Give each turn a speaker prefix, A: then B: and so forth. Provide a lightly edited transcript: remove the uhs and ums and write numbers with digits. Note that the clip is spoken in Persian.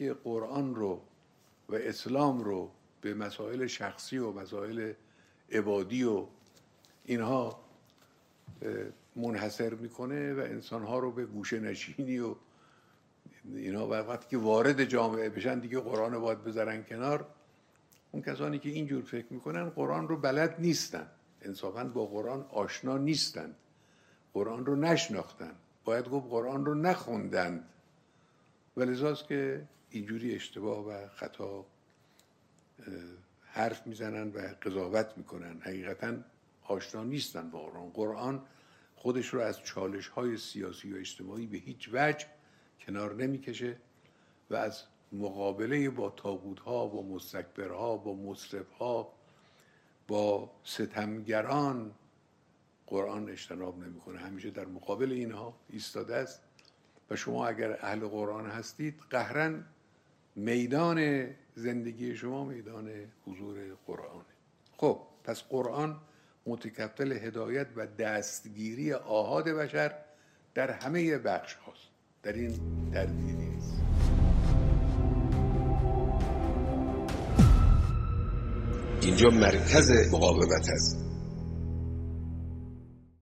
A: که قرآن رو و اسلام رو به مسائل شخصی و مسائل عبادی و اینها منحصر میکنه و انسانها رو به گوشه نشینی و اینها، و وقتی که وارد جامعه بشن دیگه قرآن رو باید بذارن کنار. اون کسانی که اینجور فکر میکنن قرآن رو بلد نیستن، انصافاً با قرآن آشنا نیستن، قرآن رو نشناختن، باید گفت قرآن رو نخوندند، و لذاست که اینجوری اشتباه و خطا حرف میزنن و قضاوت میکنن. حقیقتاً آشنا نیستن با قرآن. قرآن خودش رو از چالش‌های سیاسی و اجتماعی به هیچ وجه کنار نمیکشه و از مقابله با طاغوت‌ها، با مستکبرها، با مسرف‌ها، با ستمگران قرآن اجتناب نمیکنه. همیشه در مقابل اینها ایستاده است و شما اگر اهل قرآن هستید قهراً میدان زندگی شما میدان حضور قرآنه. خب پس قرآن متکفل هدایت و دستگیری آحاد بشر در همه بخش هاست، در این تردیدی نیست.
B: اینجا مرکز مقاومت است.